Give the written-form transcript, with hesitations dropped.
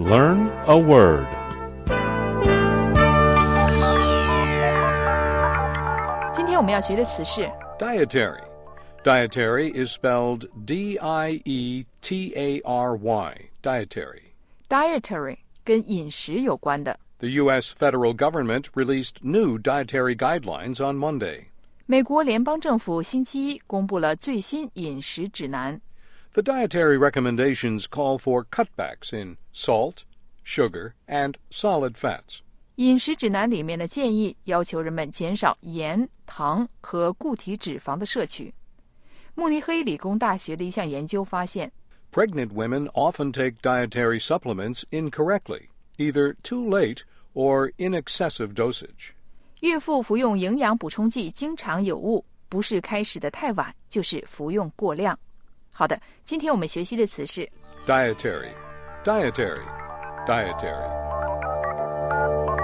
Learn a word. 今天我们要学的词是 Dietary. Dietary is spelled D-I-E-T-A-R-Y. Dietary. dietary， 跟饮食有关的。 The U.S. federal government released new dietary guidelines on Monday. 美国联邦政府星期一公布了最新饮食指南。 The dietary recommendations call for cutbacks in salt, sugar, and solid fats. 饮食指南里面的建议要求人们减少盐、糖和固体脂肪的摄取。慕尼黑理工大学的一项研究发现 Pregnant women often take dietary supplements incorrectly, either too late or in excessive dosage. 孕妇服用营养补充剂经常有误，不是开始的太晚，就是服用过量。好的，今天我们学习的词是 Dietary, dietary, dietary.